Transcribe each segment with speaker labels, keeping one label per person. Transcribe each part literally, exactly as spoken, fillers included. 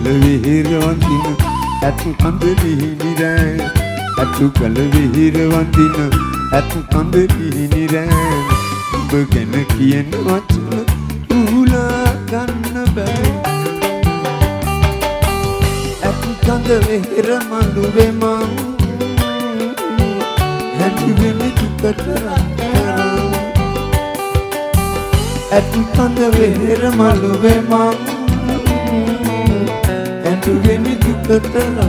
Speaker 1: කල විහිර වඳින ඇත් කඳ නිරෑ ඇතු කල විහිර වඳින ඇත් කඳ නිරෑ ඔබ ගැන කියන වචන උහුලා ගන්න බෑ ඇත් කඳ විහිර මළුවේ මං හැදුවේ දුකට රත්තරන් ඇත් කඳ විහිර මළුවේ මං හැදුවේ දුකට රත්තරන්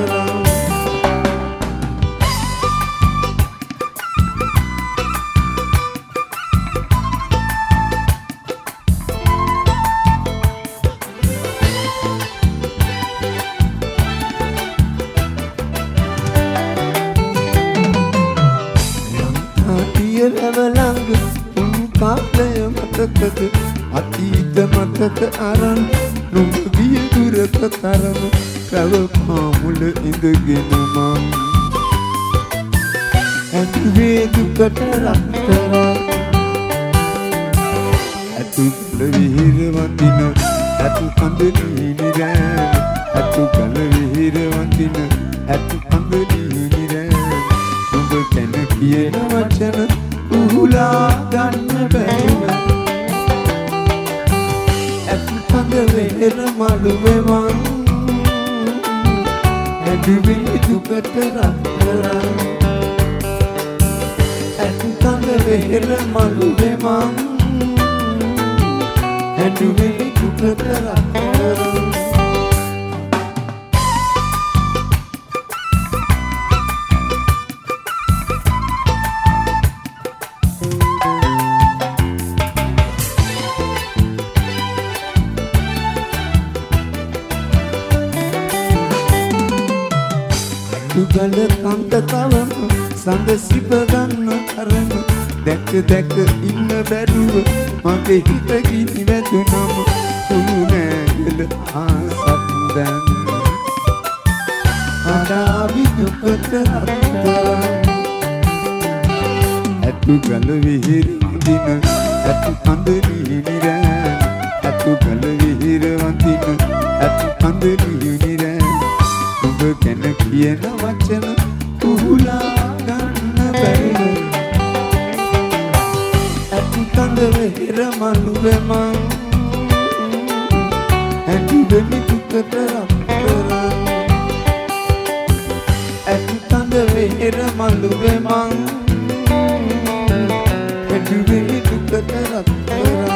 Speaker 1: ලවලංග උන් කාලය මතකද අතීත මතක අරන් නුඹ ගිය දුරක තරම රව පාමුල ඉඳගෙන මං ඇතුවේ දුකට රත්තරන් ඇතු කල විහිර වඳින ඇතු කඳ නිරෑ ඇතු කල විහිර වඳින ඇතු කඳ නිරෑ නුඹ ගැන කියන වචන උහුලා ගන්න බැහැ ඇත් කඳ විහිර මළුවේ මං හැදුවේ දුකට රත්තරන් ඇත් කඳ විහිර මළුවේ මං හැදුවේ දුකට රත්තරන් ගල කන්ද කවම සඳ සිප ගන්න කරන දැක දැක ඉන්න බැරුව මගේ හිත ගිනි වැදුනම තුනෑගල ආසත් දැන් අඩාවි දුකට රත්තරන් ඇතු ගල විහිර වඳින ඇතු කඳ නිරෑ ඇතු ගල විහිර වඳින ඇතු කඳ නිරෑ ඔබ ගැන කියන වචන උහුලා ගන්න බැහැ ඇති කඳ විහිර මළුවේ මං හැදුවේ දුකට රත්තරන් ඇති කඳ විහිර මළුවේ මං හැදුවේ දුකට රත්තරන්